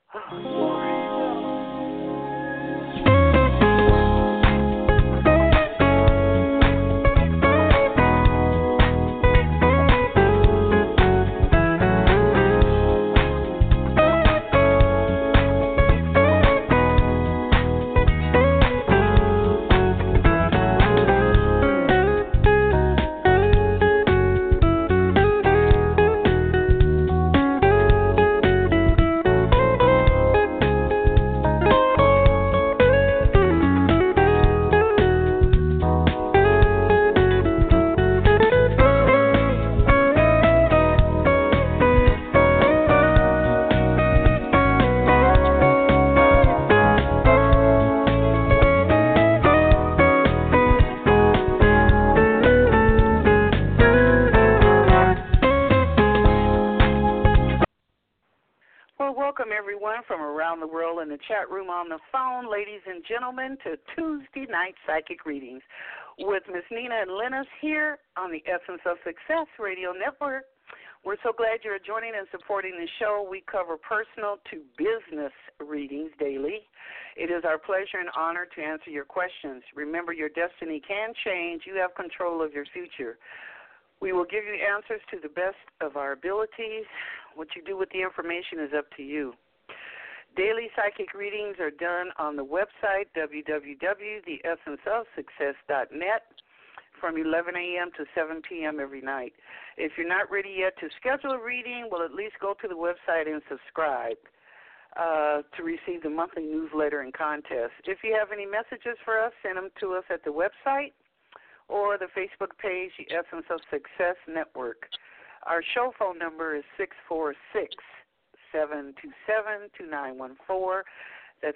Oh, Lord. Well, welcome everyone from around the world in the chat room, on the phone, ladies and gentlemen, to Tuesday Night Psychic Readings with Miss Nina and Linus here on the Essence of Success Radio Network. We're so glad you're joining and supporting the show. We cover personal to business readings daily. It is our pleasure and honor to answer your questions. Remember, your destiny can change. You have control of your future. We will give you answers to the best of our abilities. What you do with the information is up to you. Daily psychic readings are done on the website, www.theessenceofsuccess.net, from 11 a.m. to 7 p.m. every night. If you're not ready yet to schedule a reading, well, at least go to the website and subscribe to receive the monthly newsletter and contest. If you have any messages for us, send them to us at the website or the Facebook page, the Essence of Success Network. Our show phone number is 646-727-2914. That's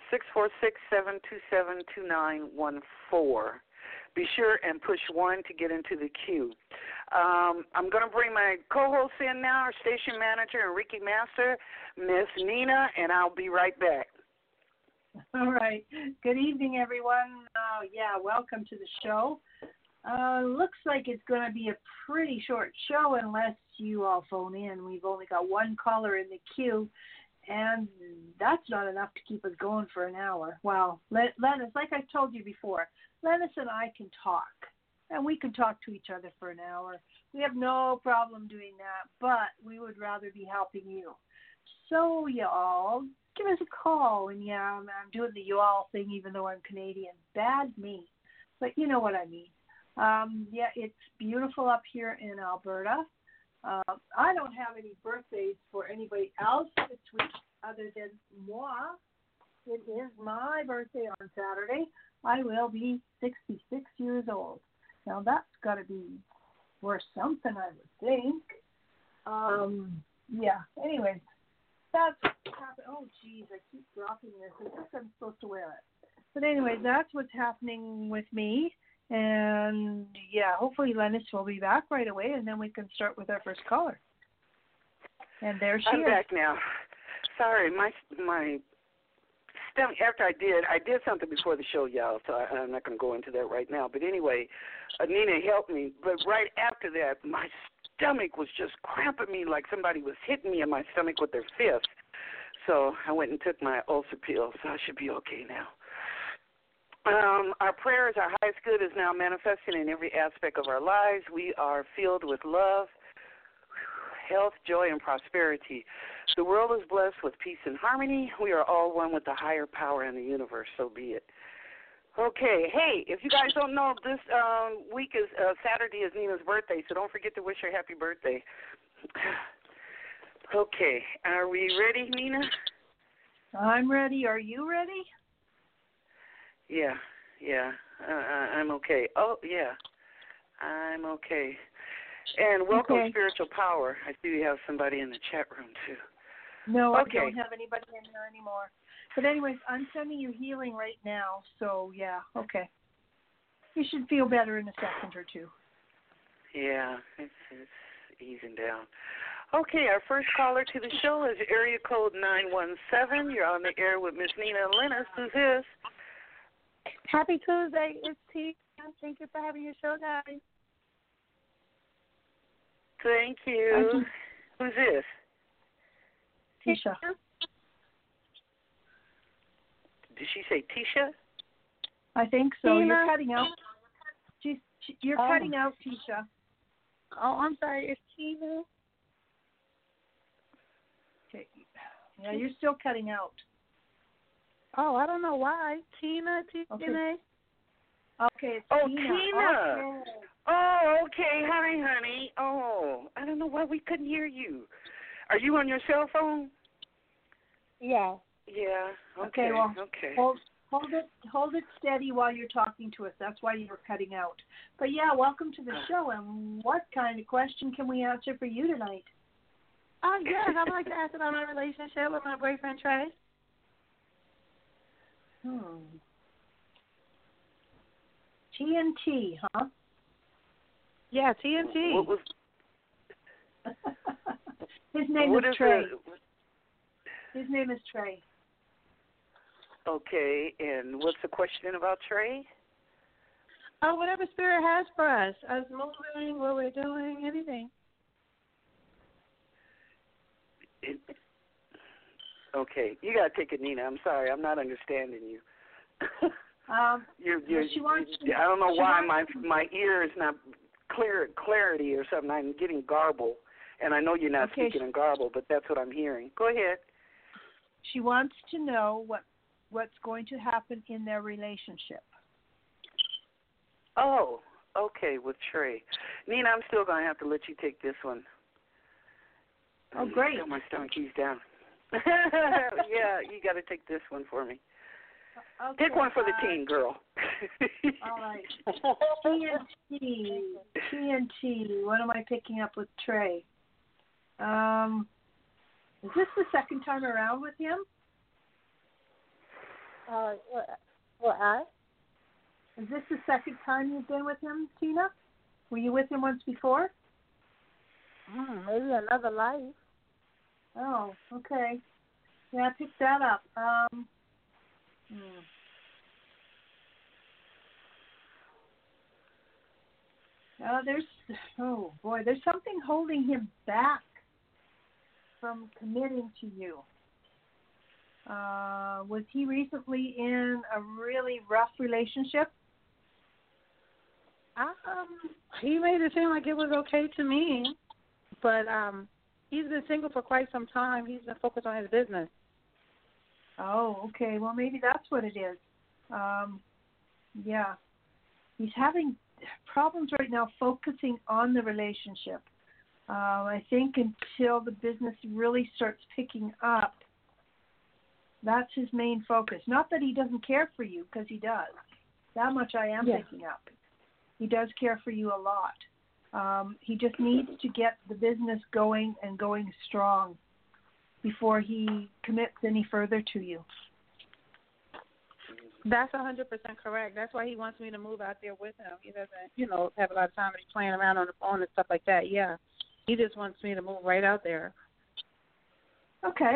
646-727-2914. Be sure and push 1 to get into the queue. I'm going to bring my co-host in now, our station manager and Reiki Master, Miss Nina, and I'll be right back. All right. Good evening, everyone. Welcome to the show. Looks like it's going to be a pretty short show unless you all phone in. We've only got one caller in the queue, and that's not enough to keep us going for an hour. Well, Lennis, like I told you before, Lennis and I can talk, and we can talk to each other for an hour. We have no problem doing that, but we would rather be helping you. So, y'all, give us a call. And, I'm doing the you all thing even though I'm Canadian. Bad me, but you know what I mean. It's beautiful up here in Alberta. I don't have any birthdays for anybody else this week other than moi. It is my birthday on Saturday. I will be 66 years old. Now, that's got to be worth something, I would think. Anyways, that's happening. Oh, geez, I keep dropping this. I think I'm supposed to wear it. But anyways, that's what's happening with me. And, hopefully Lennis will be back right away, and then we can start with our first caller. And there she is. I'm back now. Sorry, my stomach, after I did something before the show, y'all, so I'm not going to go into that right now. But anyway, Nina helped me. But right after that, my stomach was just cramping me like somebody was hitting me in my stomach with their fist. So I went and took my ulcer pill, so I should be okay now. Our prayers, our highest good is now manifesting in every aspect of our lives. We are filled with love, health, joy, and prosperity. The world is blessed with peace and harmony. We are all one with the higher power in the universe, so be it. Okay, hey, if you guys don't know, this week is Saturday is Nina's birthday, so don't forget to wish her happy birthday. Okay, are we ready, Nina? I'm ready. Are you ready? Yeah, I'm okay. Oh, yeah, I'm okay. And welcome, Spiritual Power. I see you have somebody in the chat room, too. No, I don't have anybody in there anymore. But anyways, I'm sending you healing right now, so, okay. You should feel better in a second or two. Yeah, it's easing down. Okay, our first caller to the show is area code 917. You're on the air with Miss Nina and Linus. Who's this? Happy Tuesday. It's T. Thank you for having your show, guys. Thank you. Who's this? Tisha. Did she say Tisha? I think so. Tina? You're cutting out. You're cutting out, Tisha. Oh, I'm sorry. It's Tina. Okay. Yeah, you're still cutting out. Oh, I don't know why. Tina, Okay. Tina. Okay, it's Oh, Tina. Tina. Okay. Oh, okay. Hi, honey. Oh, I don't know why we couldn't hear you. Are you on your cell phone? Yeah. Yeah. Okay, well, okay. Hold it steady while you're talking to us. That's why you were cutting out. But yeah, welcome to the show. And what kind of question can we answer for you tonight? Oh, yes. I'd like to ask about my relationship with my boyfriend, Trey. TNT, huh? Yeah, TNT. What was? His name What is is Trey. the? His name is Trey. Okay, and what's the question about Trey? Oh, whatever Spirit has for us. Us moving, what we're doing, anything. Okay, you gotta take it, Nina. I'm sorry, I'm not understanding you. She wants to, I don't know why my ear is not clarity or something. I'm getting garble, and I know you're not speaking in garble, but that's what I'm hearing. Go ahead. She wants to know what's going to happen in their relationship. Oh, okay, with Trey. Nina, I'm still going to have to let you take this one. Oh, great. Got my stomach keys down. Yeah, you got to take this one for me. Okay, Pick one for the team, girl. All right. TNT. What am I picking up with Trey? Is this the second time around with him? What? Is this the second time you've been with him, Tina? Were you with him once before? Maybe another life. Oh, okay. Yeah, I picked that up. There's something holding him back from committing to you. Was he recently in a really rough relationship? He made it seem like it was okay to me, but he's been single for quite some time. He's been focused on his business. Oh, okay. Well, maybe that's what it is. Yeah. He's having problems right now focusing on the relationship. I think until the business really starts picking up, that's his main focus. Not that he doesn't care for you, because he does. That much I am picking up. He does care for you a lot. He just needs to get the business going and going strong before he commits any further to you. That's 100% correct. That's why he wants me to move out there with him. He doesn't, have a lot of time to be playing around on the phone and stuff like that. Yeah. He just wants me to move right out there. Okay.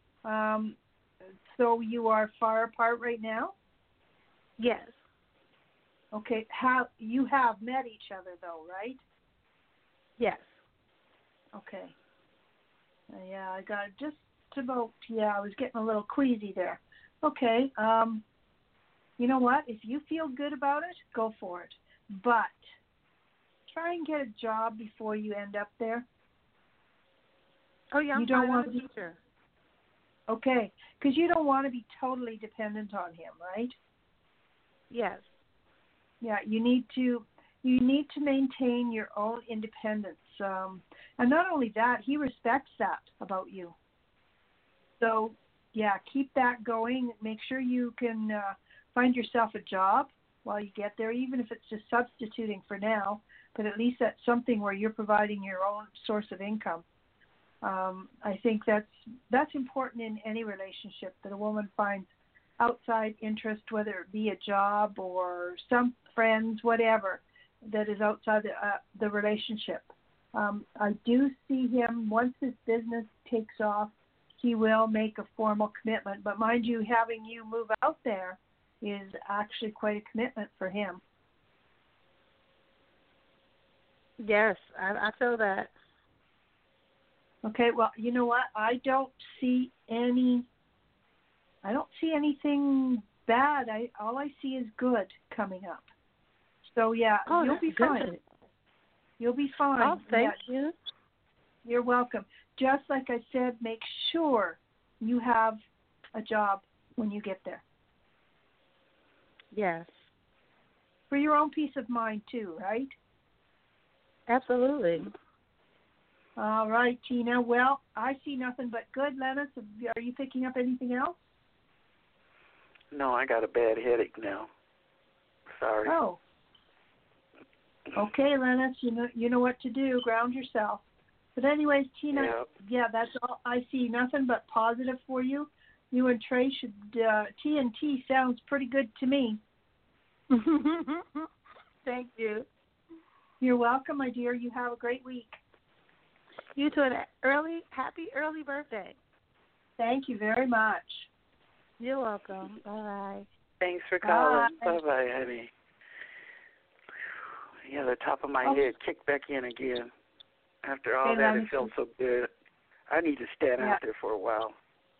So you are far apart right now? Yes. Okay. You have met each other, though, right? Yes. Okay. Yeah, I got just about, I was getting a little queasy there. Okay. You know what? If you feel good about it, go for it. But try and get a job before you end up there. Oh, yeah, I'm a teacher. Okay, because you don't want to be totally dependent on him, right? Yes. Yeah, you need to maintain your own independence. And not only that, he respects that about you. So, yeah, keep that going. Make sure you can find yourself a job while you get there, even if it's just substituting for now, but at least that's something where you're providing your own source of income. I think that's important in any relationship, that a woman finds outside interest, whether it be a job or some friends, whatever, that is outside the relationship. I do see him, once his business takes off, he will make a formal commitment. But mind you, having you move out there is actually quite a commitment for him. Yes, I feel that. Okay, well, you know what? I don't see any I don't see anything bad. All I see is good coming up. So yeah, you'll be fine. You'll be fine. Oh, thank you. You're welcome. Just like I said, make sure you have a job when you get there. Yes. For your own peace of mind too, right? Absolutely. All right, Tina. Well, I see nothing but good. Lennis, are you picking up anything else? No, I got a bad headache now. Sorry. Oh. Okay, Lennis, you know what to do. Ground yourself. But anyways, Tina, yeah, that's all. I see nothing but positive for you. You and Trey should, TNT sounds pretty good to me. Thank you. You're welcome, my dear. You have a great week. You too, happy early birthday. Thank you very much. You're welcome. Bye-bye. Thanks for calling. Bye-bye, honey. Yeah, the top of my head kicked back in again. After all that, it felt so good. I need to stand out there for a while.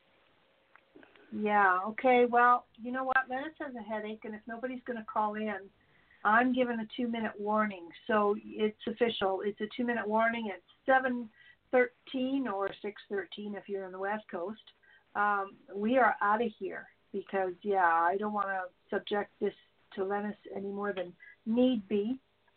Yeah, okay. Well, you know what? Lennis has a headache, and if nobody's going to call in, I'm given a 2-minute warning. So it's official. It's a 2-minute warning at 7:13 or 6:13 if you're on the West Coast. We are out of here because, I don't want to subject this to Lennis any more than need be.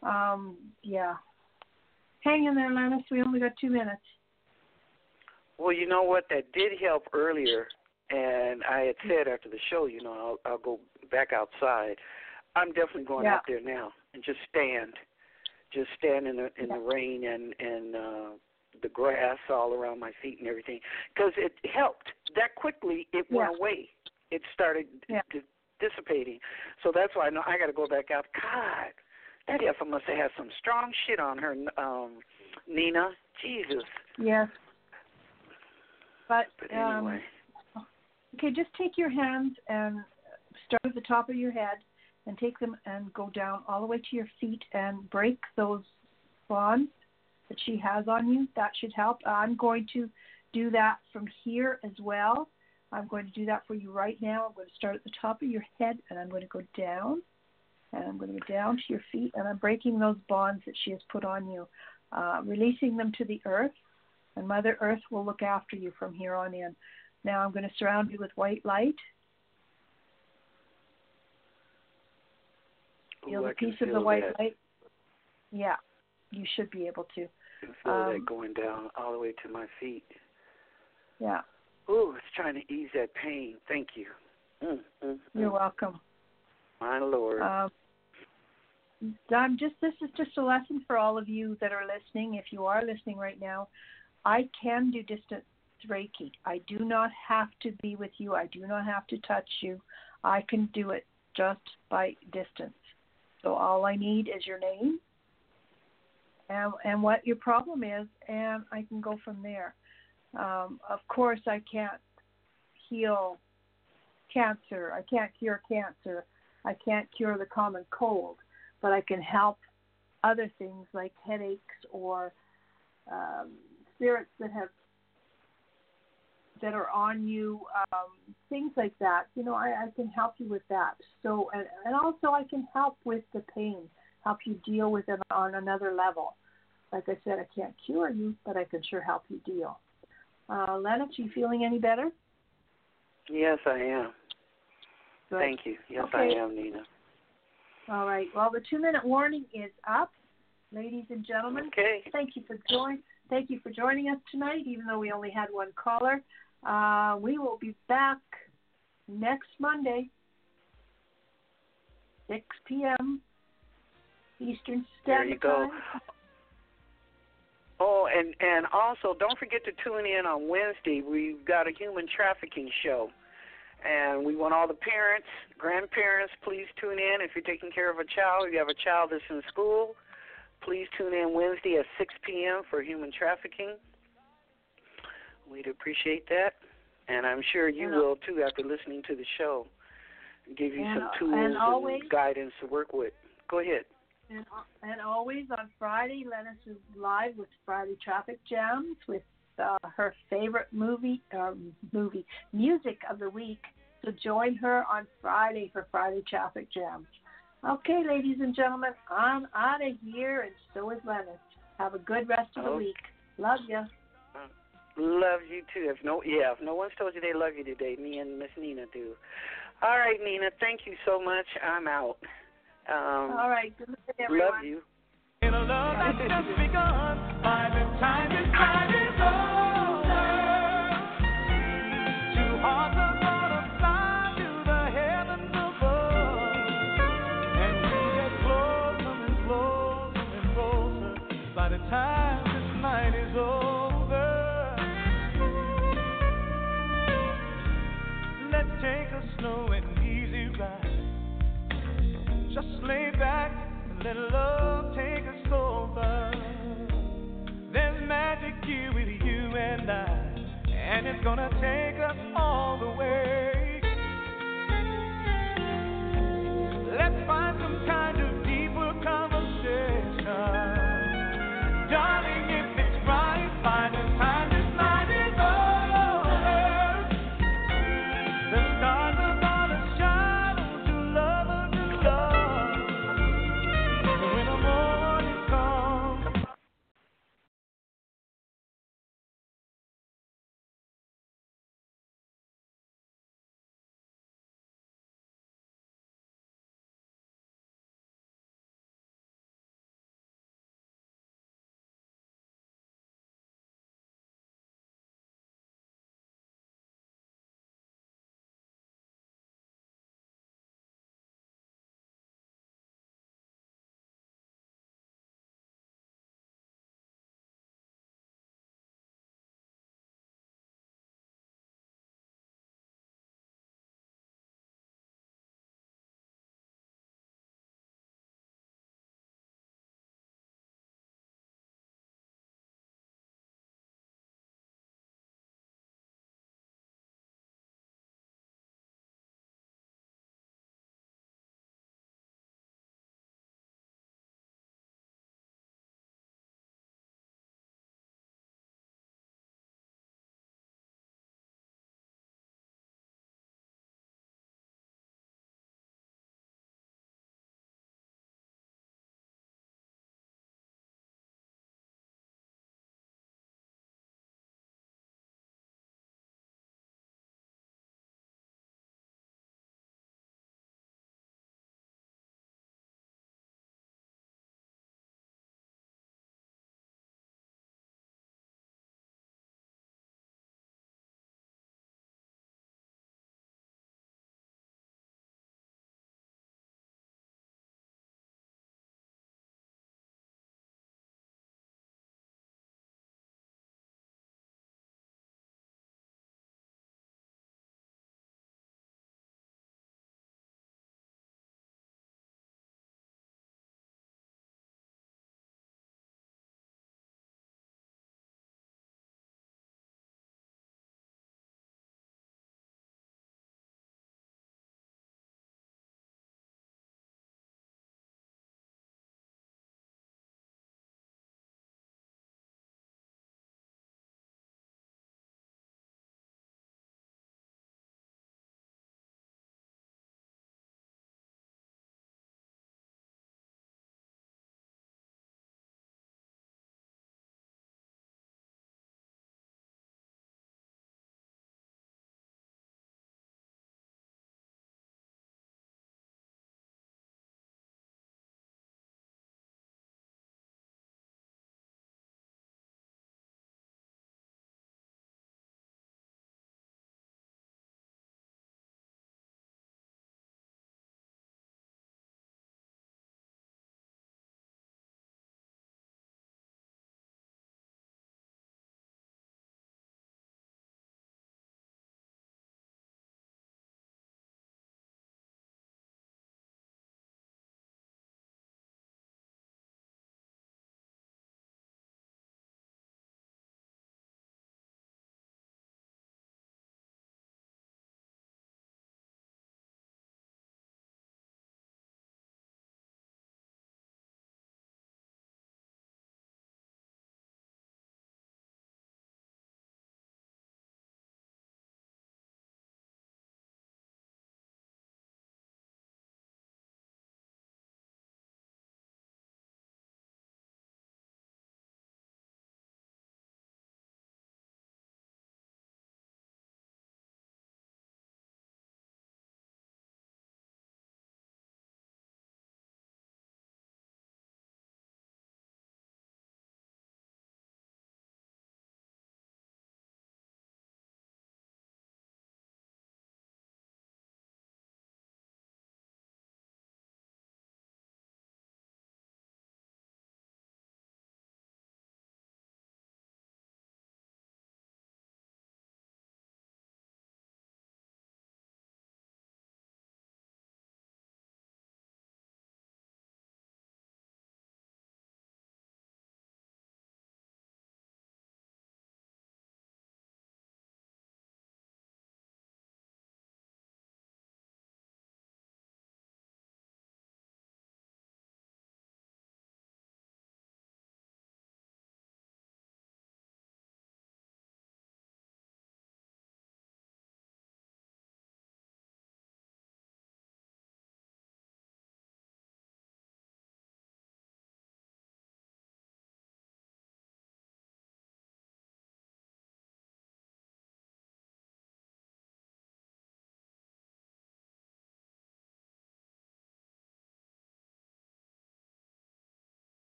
Hang in there, Lennis. We only got 2 minutes. Well, you know what? That did help earlier. And I had said after the show, I'll go back outside. I'm definitely going out there now and just stand in the rain and the grass all around my feet and everything, because it helped. That quickly it went away. It started dissipating. So that's why I know I got to go back out. God, that heifer must have had some strong shit on her, Nina. Jesus. Yes. But anyway. Okay, just take your hands and start at the top of your head and take them and go down all the way to your feet and break those bonds that she has on you. That should help. I'm going to do that from here as well. I'm going to do that for you right now. I'm going to start at the top of your head, and I'm going to go down, and I'm going to go down to your feet, and I'm breaking those bonds that she has put on you, releasing them to the earth, and Mother Earth will look after you from here on in. Now I'm going to surround you with white light. Feel the piece of the white light. Yeah, you should be able to. I can feel that going down all the way to my feet. Yeah. Ooh, it's trying to ease that pain. Thank you. You're welcome. My Lord. This is just a lesson for all of you that are listening. If you are listening right now, I can do distant Reiki. I do not have to be with you. I do not have to touch you. I can do it just by distance. So all I need is your name and what your problem is, and I can go from there. Of course, I can't heal cancer. I can't cure cancer. I can't cure the common cold, but I can help other things like headaches or spirits that are on you, things like that. I can help you with that. So, and also I can help with the pain, help you deal with it on another level. Like I said, I can't cure you, but I can sure help you deal. Lennox, you feeling any better? Yes, I am. Good. Thank you. Yes, okay. I am, Nina. All right. Well, the 2-minute warning is up, ladies and gentlemen. Okay. Thank you for joining us tonight, even though we only had one caller. We will be back next Monday, 6 p.m. Eastern Standard Time. Oh, and also don't forget to tune in on Wednesday. We've got a human trafficking show. And we want all the parents, grandparents, please tune in. If you're taking care of a child, if you have a child that's in school, please tune in Wednesday at 6 p.m. for human trafficking. We'd appreciate that. And I'm sure you will, too, after listening to the show. Give you some tools and guidance to work with. Go ahead. And always on Friday, Lennis is live with Friday Traffic Jams with her favorite music of the week, So join her on Friday for Friday Traffic Jam. Okay, ladies and gentlemen, I'm out of here, and so is Lennis. Have a good rest of the week. Love you. Love you too. If no one's told you they love you today, me and Miss Nina do. All right, Nina, thank you so much. I'm out. All right, good night, everyone. Love you. In a love that's just begun, by the time this night is over, two hearts are gonna fly to the heavens above, and we get closer and closer and closer by the time this night is over. Let's take a slow and easy ride, just lay back and let love take us over. There's magic here with you and I, and it's gonna take us all the way.